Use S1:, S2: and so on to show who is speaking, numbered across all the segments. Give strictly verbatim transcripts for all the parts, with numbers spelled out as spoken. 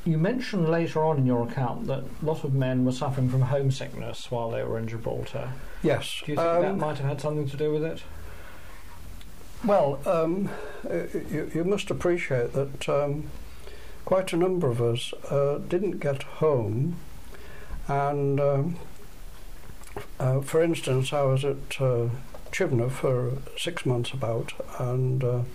S1: You mentioned later on in your account that a lot of men were suffering from homesickness while they were in Gibraltar.
S2: Yes.
S1: Do you think
S2: um,
S1: that might have had something to do with it?
S2: Well, um, you, you must appreciate that um, quite a number of us uh, didn't get home, and um, uh, for instance, I was at uh, Chivenor for six months about, and uh,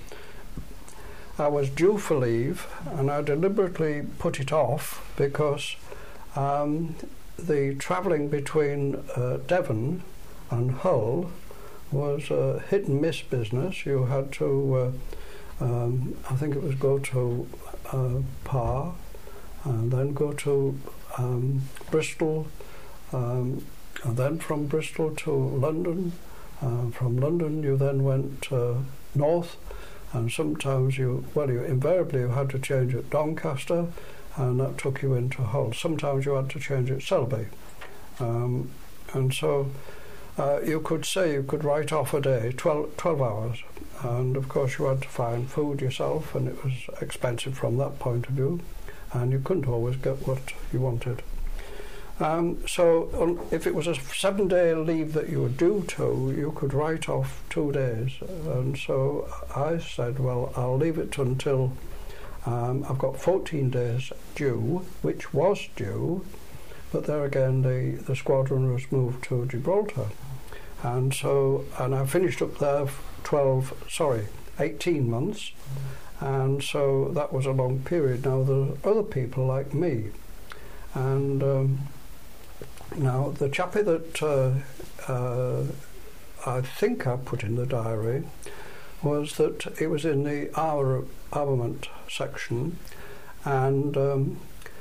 S2: I was due for leave, and I deliberately put it off because um, the travelling between uh, Devon and Hull was a hit and miss business. You had to, uh, um, I think it was go to uh, Par, and then go to um, Bristol, um, and then from Bristol to London. Uh, from London you then went uh, north, and sometimes you, well, you invariably you had to change at Doncaster, and that took you into Hull. Sometimes you had to change at Selby, um, and so uh, you could say you could write off a day, twelve, twelve hours, and of course you had to find food yourself, and it was expensive from that point of view, and you couldn't always get what you wanted. Um, so um, if it was a seven-day leave that you were due to, you could write off two days. And so I said, well, I'll leave it until um, I've got fourteen days due, which was due, but there again the, the squadron was moved to Gibraltar. And so, and I finished up there twelve, sorry, eighteen months, and so that was a long period. Now there are other people like me, and um, now the chappie that uh, uh, I think I put in the diary was that it was in the armor, armament section, and um,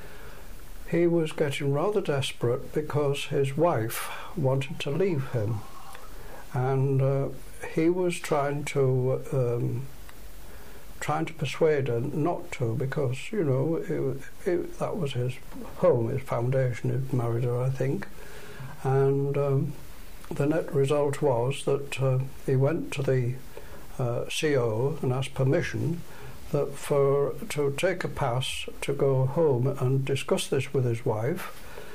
S2: he was getting rather desperate because his wife wanted to leave him, and uh, he was trying to um, trying to persuade her not to, because, you know, it, it, that was his home, his foundation. He'd married her, I think, and um, the net result was that uh, he went to the uh, C O and asked permission that for to take a pass to go home and discuss this with his wife,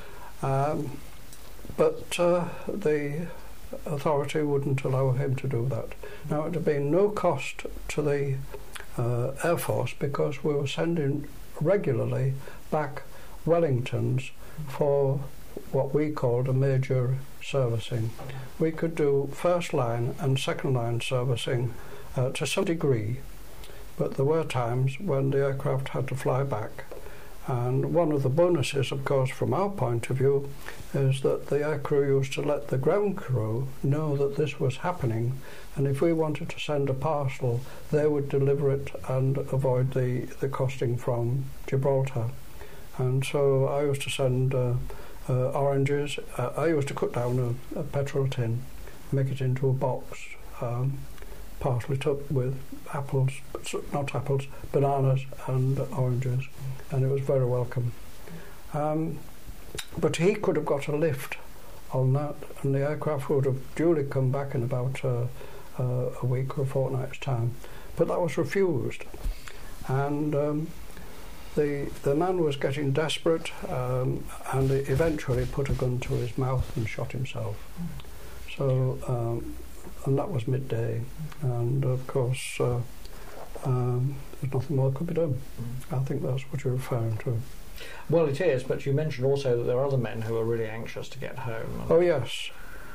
S2: um, but uh, the authority wouldn't allow him to do that. Now, it had been no cost to the uh, Air Force, because we were sending regularly back Wellingtons for what we called a major servicing. We could do first line and second line servicing uh, to some degree, but there were times when the aircraft had to fly back. And one of the bonuses, of course, from our point of view, is that the aircrew used to let the ground crew know that this was happening, and if we wanted to send a parcel, they would deliver it and avoid the, the costing from Gibraltar. And so I used to send uh, uh, oranges. Uh, I used to cut down a, a petrol tin, make it into a box, um, parcel it up with apples, not apples, bananas and oranges, and it was very welcome. Um, but he could have got a lift on that, and the aircraft would have duly come back in about uh, uh, a week or a fortnight's time. But that was refused, and um, the the man was getting desperate, um, and he eventually put a gun to his mouth and shot himself. So, um, and that was midday, and of course uh, um, there's nothing more that could be done. I think that's what you're referring to.
S1: Well, it is, but you mentioned also that there are other men who are really anxious to get home.
S2: Oh yes,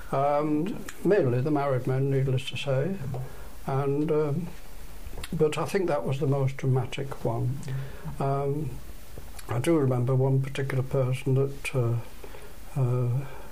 S2: um, mainly the married men, needless to say, and um, but I think that was the most dramatic one. Um, I do remember one particular person that uh, uh,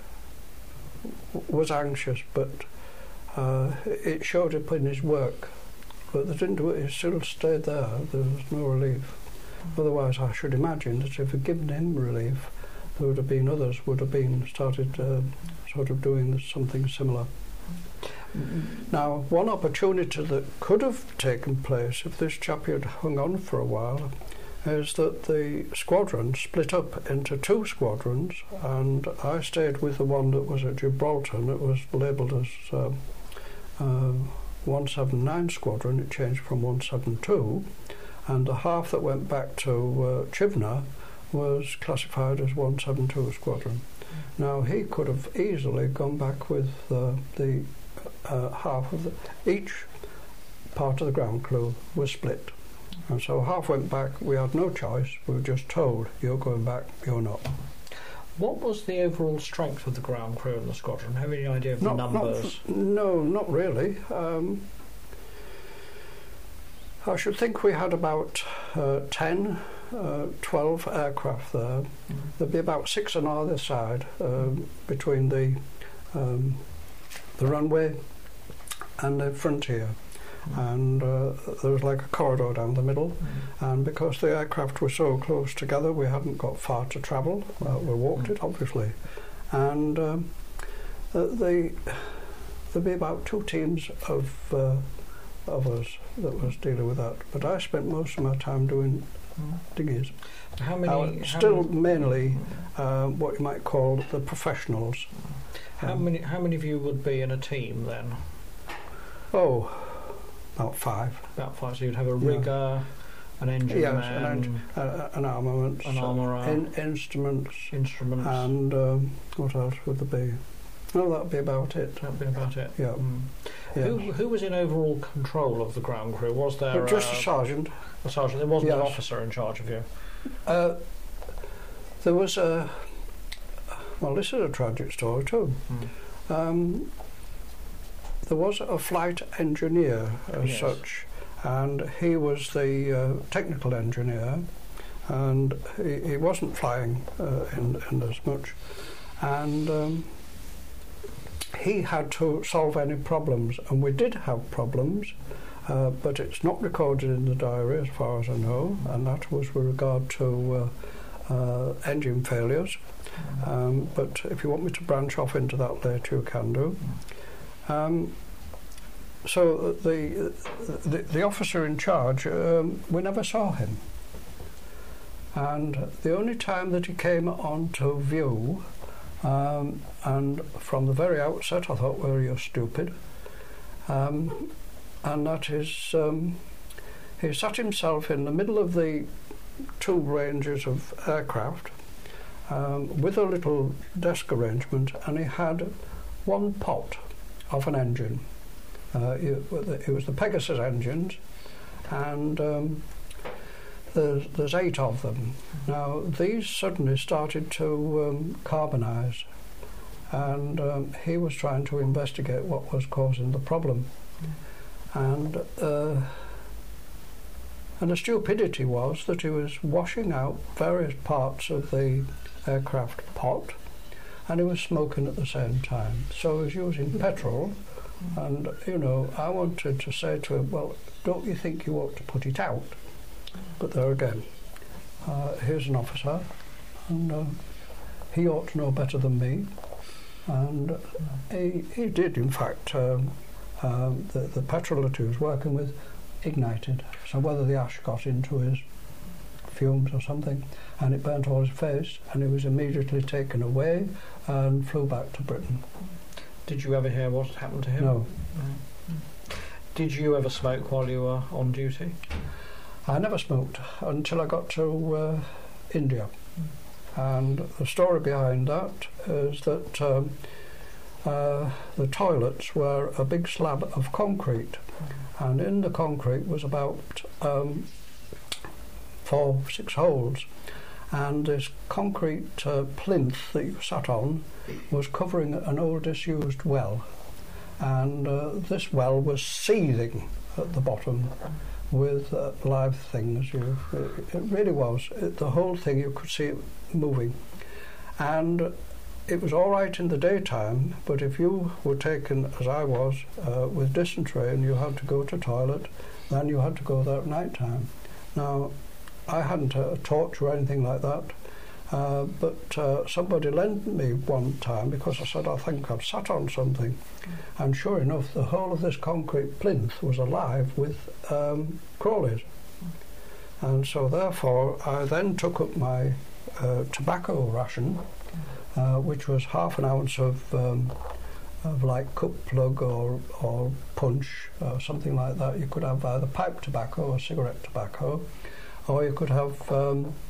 S2: was anxious, but uh, it showed up in his work, but they didn't do it. He still stayed there. There was no relief. Otherwise, I should imagine that if we'd given him relief, there would have been others would have been started uh, sort of doing something similar. Mm-hmm. Now, one opportunity that could have taken place if this chap had hung on for a while is that the squadron split up into two squadrons, and I stayed with the one that was at Gibraltar, and it was labelled as uh, uh, one seventy-nine Squadron. It changed from one seventy-two. And the half that went back to uh, Chivenor was classified as one seventy-two Squadron. Mm. Now he could have easily gone back with uh, the uh, half of the each part of the ground crew was split, and so half went back. We had no choice. We were just told, "You're going back. You're not."
S1: What was the overall strength of the ground crew in the squadron? Have you any idea of
S2: not,
S1: the numbers?
S2: Not, no, not really. Um, I should think we had about uh, ten, uh, twelve aircraft there. Mm. There'd be about six on either side, um, between the um, the runway and the frontier. And uh, there was like a corridor down the middle, mm. and because the aircraft were so close together, we hadn't got far to travel. Well, we walked mm. it, obviously, and um, uh, the, there'd be about two teams of uh, of us that was dealing with that. But I spent most of my time doing mm. dinghies.
S1: How many?
S2: Uh,
S1: how
S2: still
S1: many,
S2: mainly uh, what you might call the professionals.
S1: How um, many? How many of you would be in a team then?
S2: Oh. About five.
S1: About five. So you'd have a rigger, yeah. an engine
S2: yes,
S1: man,
S2: an, en- uh, an armament,
S1: an armourer,
S2: in- instruments,
S1: instruments,
S2: and um, what else would there be? No, that'd be about it.
S1: That'd be about it.
S2: Yeah.
S1: Mm.
S2: Yes.
S1: Who who was in overall control of the ground crew? Was there
S2: uh, just
S1: a,
S2: a sergeant?
S1: A sergeant. There wasn't
S2: yes.
S1: an officer in charge of you.
S2: Uh, there was a. Well, this is a tragic story too. Mm. Um, There was a flight engineer as
S1: yes.
S2: such, and he was the uh, technical engineer, and he, he wasn't flying uh, in, in as much, and um, he had to solve any problems, and we did have problems, uh, but it's not recorded in the diary as far as I know, and that was with regard to uh, uh, engine failures, um, but if you want me to branch off into that later, you can do. Um, so the, the the officer in charge, um, we never saw him, and the only time that he came onto view, um, and from the very outset I thought, well, you're stupid, um, and that is um, he sat himself in the middle of the two ranges of aircraft um, with a little desk arrangement, and he had one pot of an engine. Uh, it, it was the Pegasus engines, and um, there's, there's eight of them. Now these suddenly started to um, carbonise, and um, he was trying to investigate what was causing the problem. And uh, and the stupidity was that he was washing out various parts of the aircraft pot, and he was smoking at the same time. So he was using petrol, and, you know, I wanted to say to him, well, don't you think you ought to put it out? But there again, uh, here's an officer, and uh, he ought to know better than me. And he, he did, in fact, um, um, the, the petrol that he was working with ignited. So whether the ash got into his fumes or something, and it burnt all his face, and he was immediately taken away and flew back to Britain.
S1: Did you ever hear what happened to him?
S2: No.
S1: no. Did you ever smoke while you were on duty?
S2: I never smoked until I got to uh, India. And the story behind that is that um, uh, the toilets were a big slab of concrete, and in the concrete was about um, four, six holes, and this concrete uh, plinth that you sat on was covering an old disused well, and uh, this well was seething at the bottom with uh, live things. You, it, it really was. It, the whole thing, you could see it moving, and it was all right in the daytime, but if you were taken, as I was, uh, with dysentery and you had to go to toilet, then you had to go there at night time. Now, I hadn't a, a torch or anything like that, uh, but uh, somebody lent me one time because I said, I think I've sat on something. Mm. And sure enough, the whole of this concrete plinth was alive with um, crawlies. Mm. And so therefore, I then took up my uh, tobacco ration, uh, which was half an ounce of, um, of like cup plug or, or punch, or something like that. You could have either pipe tobacco or cigarette tobacco, or you could have um,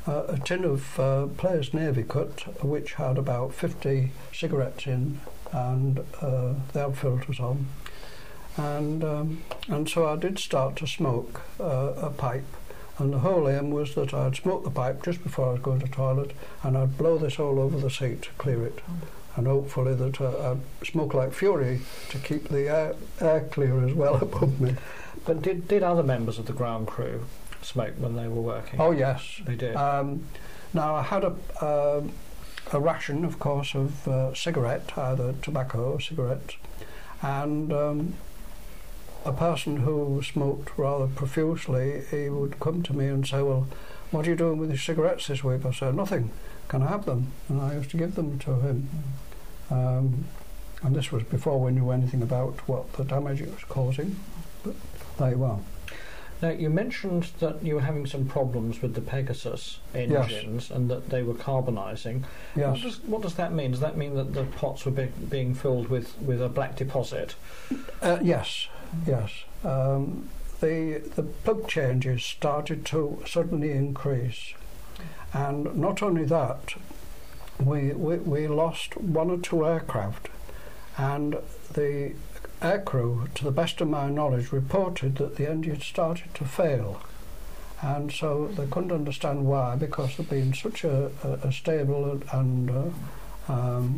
S2: uh, a tin of uh, Players Navy Cut, which had about fifty cigarettes in, and uh, they had filters on. And um, and so I did start to smoke uh, a pipe, and the whole aim was that I'd smoke the pipe just before I was going to the toilet, and I'd blow this all over the seat to clear it, and hopefully that uh, I'd smoke like fury to keep the air, air clear as well above me.
S1: But did did other members of the ground crew smoke when they were working?
S2: Oh yes,
S1: They did.
S2: Um, now I had a uh, a ration, of course, of uh, cigarette, either tobacco or cigarettes, and um, a person who smoked rather profusely, he would come to me and say, "Well, what are you doing with your cigarettes this week?" I said, "Nothing. Can I have them?" And I used to give them to him. Um, and this was before we knew anything about what the damage it was causing. But there you are.
S1: Now, you mentioned that you were having some problems with the Pegasus engines, yes, and that they were carbonising.
S2: Yes.
S1: What does, what does that mean? Does that mean that the pots were be, being filled with, with a black deposit?
S2: Uh, yes, yes. Um, the, the plug changes started to suddenly increase. And not only that, we, we, we lost one or two aircraft, and the aircrew, to the best of my knowledge, reported that the engine started to fail, and so they couldn't understand why, because they'd been such a, a, a stable and uh, um,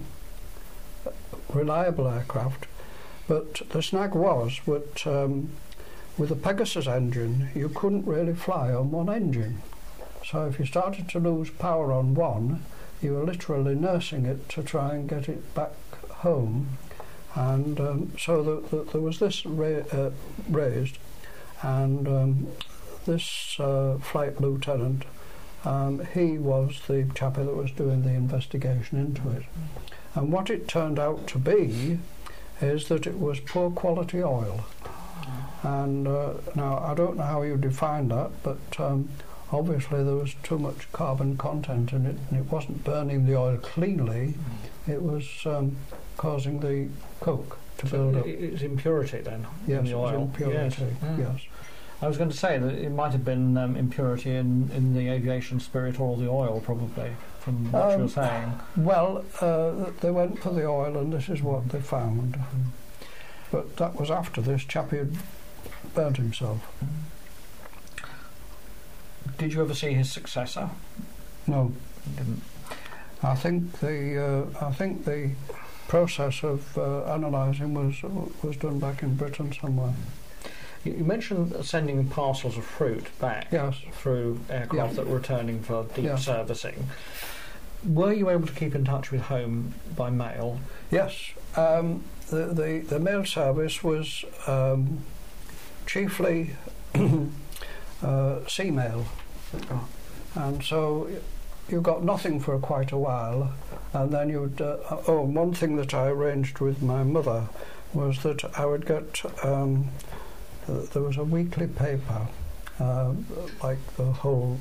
S2: reliable aircraft. But the snag was that um, with the Pegasus engine you couldn't really fly on one engine, so if you started to lose power on one, you were literally nursing it to try and get it back home. And um, so the, the, there was this ra uh, raised, and um, this uh, flight lieutenant, um, he was the chappie that was doing the investigation into it. And what it turned out to be is that it was poor quality oil. And uh, now I don't know how you define that, but um, obviously there was too much carbon content in it, and it wasn't burning the oil cleanly. It was um, causing the coke to
S1: so
S2: build up.
S1: It's impurity then?
S2: Yes,
S1: in the
S2: it
S1: oil.
S2: was impurity,
S1: yes. Mm.
S2: yes.
S1: I was going to say that it might have been um, impurity in, in the aviation spirit or the oil, probably, from what
S2: Um,
S1: you were saying.
S2: Well, uh, they went for the oil, and this is what they found.
S1: Mm.
S2: But that was after this chappie had burnt himself.
S1: Did you ever see his successor?
S2: No.
S1: You didn't.
S2: I think the uh, I think the process of uh, analysing was was done back in Britain somewhere.
S1: You, you mentioned sending parcels of fruit back,
S2: yes,
S1: through aircraft,
S2: yeah,
S1: that were returning for deep, yeah, servicing. Were you able to keep in touch with home by mail?
S2: Yes. Um, the, the the mail service was um, chiefly uh, sea mail, oh, and so you got nothing for quite a while, and then you'd. Uh, oh, one thing that I arranged with my mother was that I would get. Um, uh, there was a weekly paper, uh, like the whole.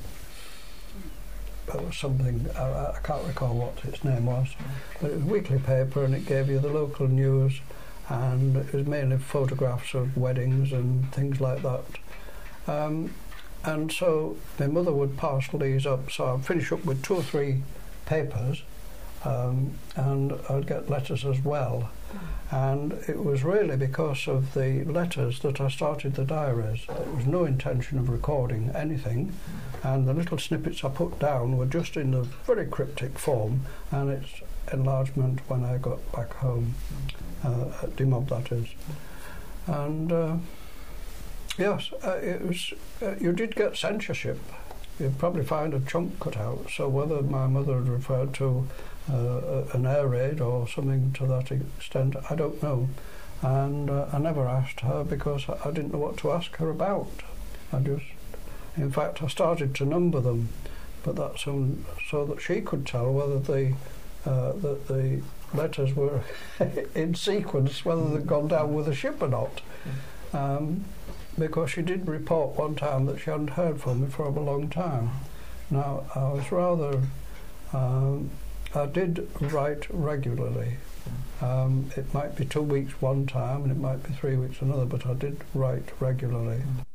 S2: It was something, I, I can't recall what its name was, but it was a weekly paper, and it gave you the local news, and it was mainly photographs of weddings and things like that. Um, and so my mother would parcel these up, so I'd finish up with two or three papers, um, and I'd get letters as well. And it was really because of the letters that I started the diaries. There was no intention of recording anything, and the little snippets I put down were just in the very cryptic form, and its enlargement when I got back home, uh, at D M O B that is. And uh, yes, uh, it was. Uh, you did get censorship. You'd probably find a chunk cut out, so whether my mother had referred to uh, an air raid or something to that extent, I don't know. And uh, I never asked her because I didn't know what to ask her about. I just, in fact, I started to number them, but that's so, so that she could tell whether the uh, that the letters were in sequence, whether they'd gone down with the ship or not. Um, because she did report one time that she hadn't heard from me for a long time. Now, I was rather... Um, I did write regularly. Um, it might be two weeks one time, and it might be three weeks another, but I did write regularly.